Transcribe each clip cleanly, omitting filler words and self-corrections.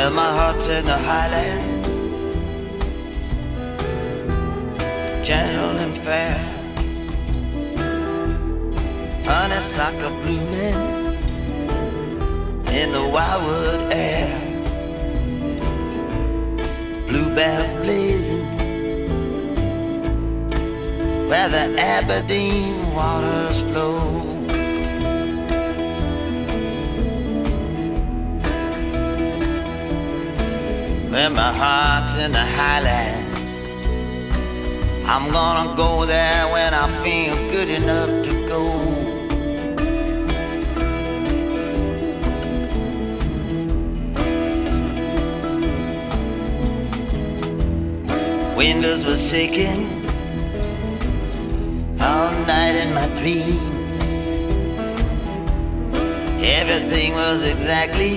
Well, my heart's in the highlands, gentle and fair. Honeysuckle blooming in the wildwood air. Bluebells blazing where the Aberdeen waters flow. Well, my heart's in the highlands. I'm gonna go there when I feel good enough to go. Windows were shaking all night in my dreams. Everything was exactly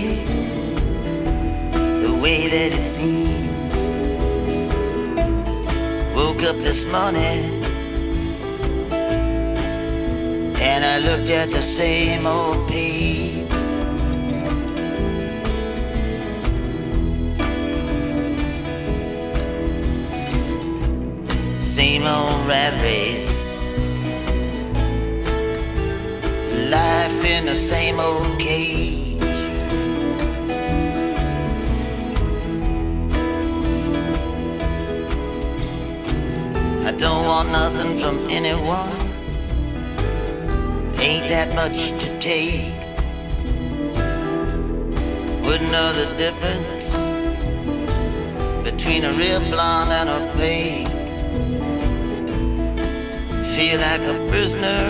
the way that it seems. Woke up this morning and I looked at the same old page. Same old rat race, life in the same old cage. I don't want nothing from anyone, ain't that much to take. Wouldn't know the difference between a real blonde and a fake. Feel like a prisoner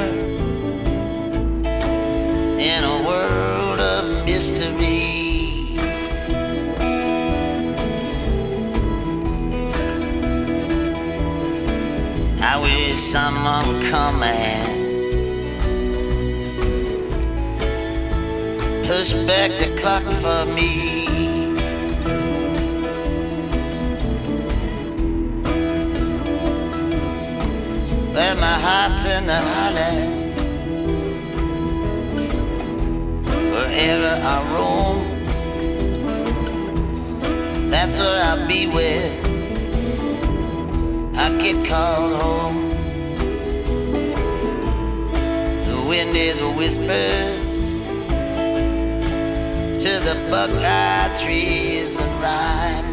in a world of mystery. I wish someone would come and push back the clock for me. Well, my heart's in the highlands, wherever I roam, that's where I'll be when I get called home. The wind is whispers to the buckeye trees and rhyme.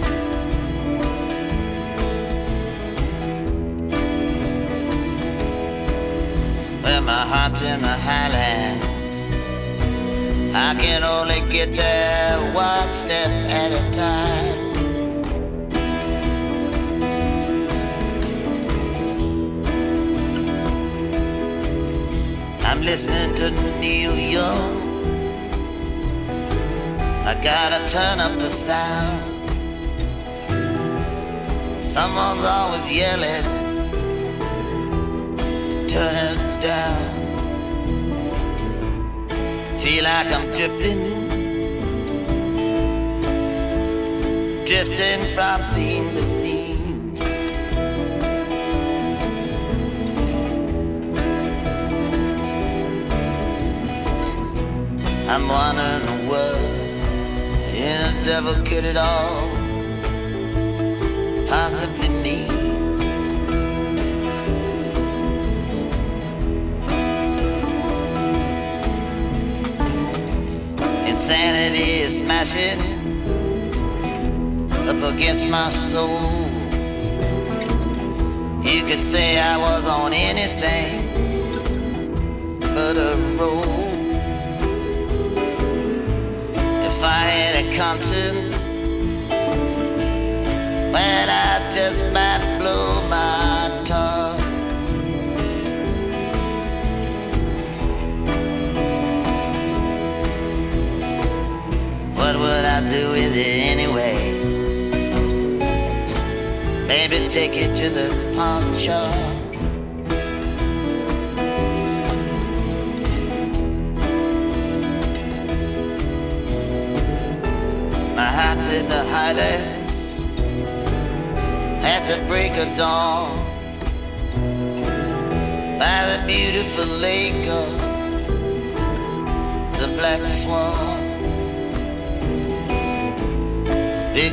Well, my heart's in the highlands, I can only get there one step at a time. I'm listening to Neil Young, I gotta turn up the sound. Someone's always yelling, turn it down. Feel like I'm drifting from scene to scene. I'm wondering what in the devil could it all possibly mean. Insanity is smashing up against my soul. You could say I was on anything but a roll. If I had a conscience, well, I just might blow my top. What would I do with it anyway? Maybe take it to the pawn shop. My heart's in the highlands at the break of dawn, by the beautiful lake of the Black Swan.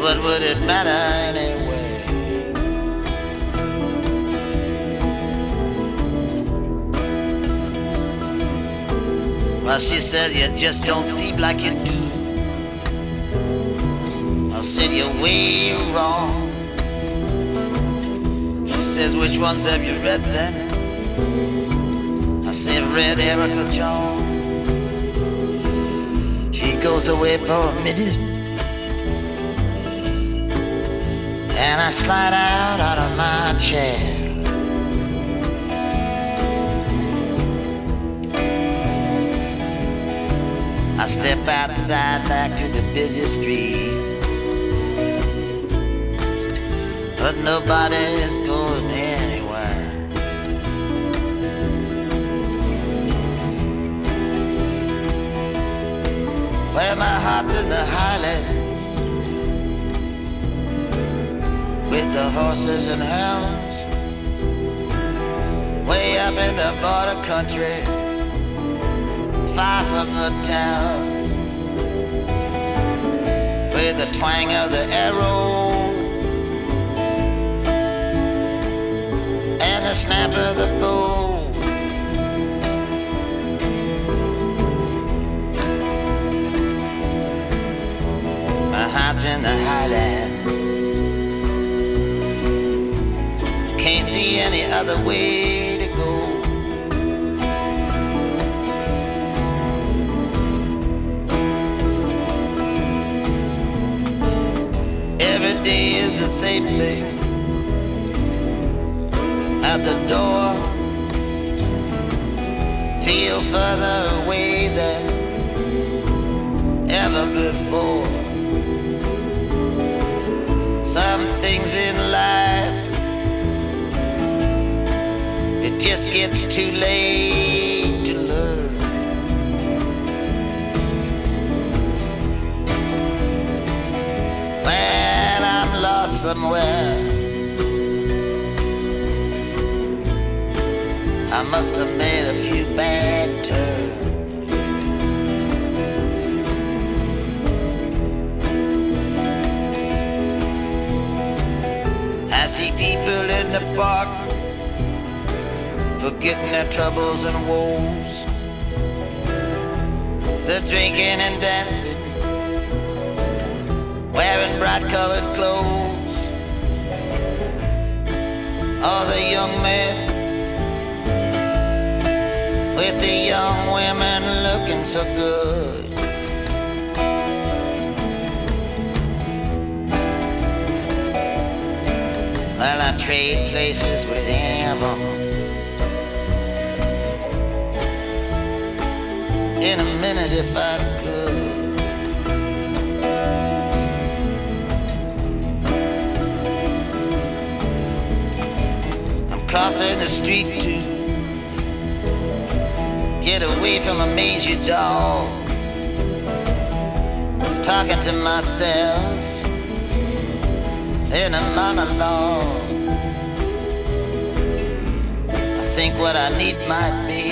what would it matter anyway? Well, she says you just don't seem like you do. I said you're way wrong. She says, which ones have you read then? I said, I've read Erica Jong. She goes away for a minute, and I slide out of my chair. I step outside back to the busy street, but nobody's going anywhere. Well, my heart's in the highlands with the horses and hounds, way up in the border country, far from the towns, with the twang of the arrow and the snap of the bow. My heart's in the highlands, I can't see any other way to go. Every day is the same thing. At the door, feel further away than ever before. Some things in life, it just gets too late to learn. Well, I'm lost somewhere. I must have made a few bad turns. I see people in the park forgetting their troubles and woes. They're drinking and dancing, wearing bright-colored clothes. All the young men with the young women looking so good. Well, I'd trade places with any of them in a minute if I could. I'm crossing the street to get away from a mangy dog, talking to myself in a monologue. I think what I need might be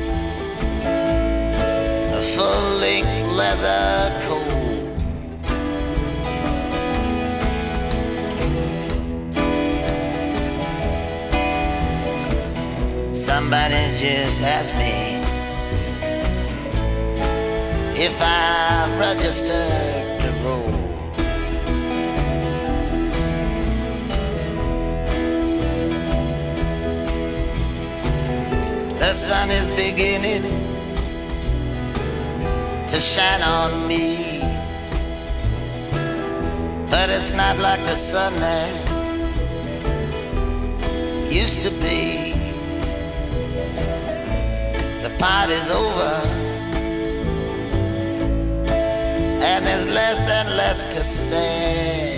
a full-length leather coat. Somebody just asked me if I registered to vote. The sun is beginning to shine on me, but it's not like the sun that used to be. The party's over, and there's less and less to say.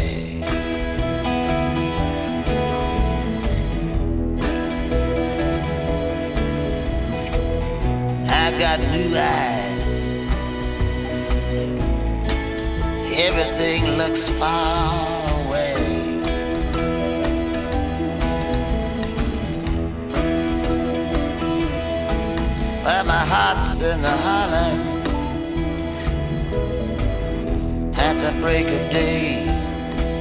I got new eyes, everything looks far away. Well, my heart's in the highlands at the break of day.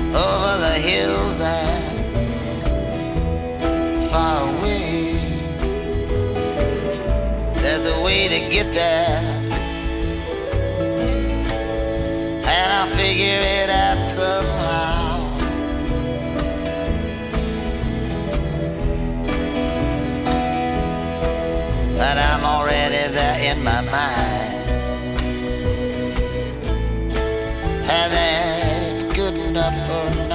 over the hills and far away. There's a way to get there, and I'll figure it out somehow. But I'm already there in my mind, and that's good enough for me.